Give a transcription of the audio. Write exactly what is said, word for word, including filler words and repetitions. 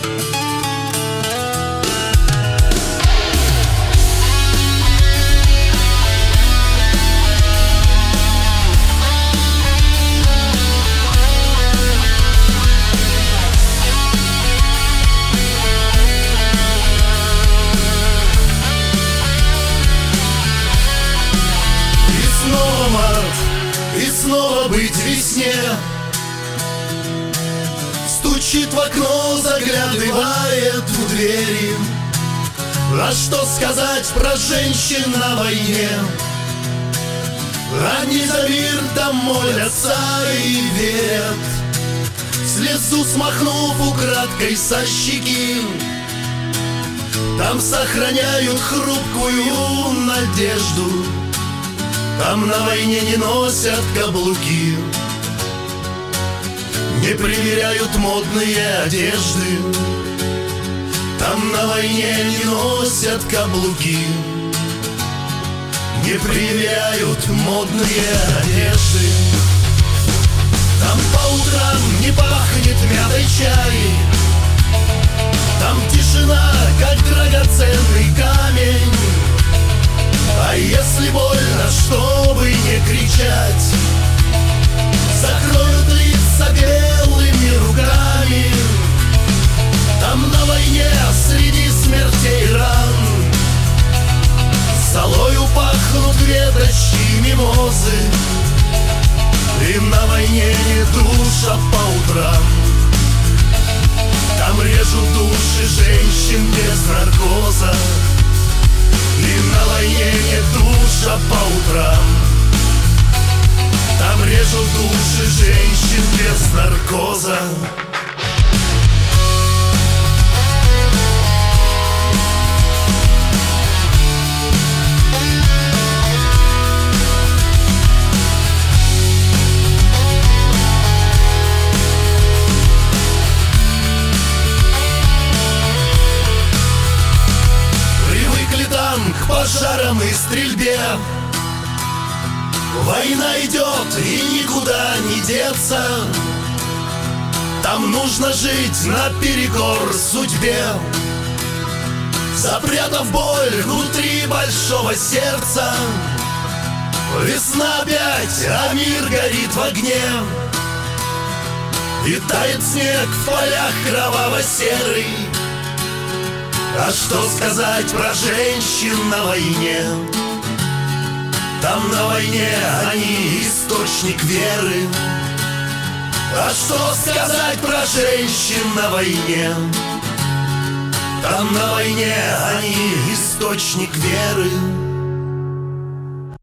И снова быть в весне. Стучит в окно, заглядывает в двери. А что сказать про женщин на войне? Они за мир там молятся и верят, слезу смахнув украдкой со щеки. Там сохраняют хрупкую надежду, там на войне не носят каблуки, не примеряют модные одежды. Там на войне не носят каблуки, не примеряют модные одежды. Там по утрам не пахнет мятой чай, там тишина, как драгоценный камень. А если больно, чтобы не кричать, закроют лица белыми руками. Там на войне среди смертей ран золою пахнут веточки мимозы. И на войне не душа по утрам, там режут души женщин без наркоза. И на войне не душа по утрам, там режут души женщин без наркоза. К пожарам и стрельбе война идет и никуда не деться. Там нужно жить наперекор судьбе, запрятав боль внутри большого сердца. Весна опять, а мир горит в огне, и тает снег в полях кроваво-серый. А что сказать про женщин на войне? Там на войне они источник веры. А что сказать про женщин на войне? Там на войне они источник веры.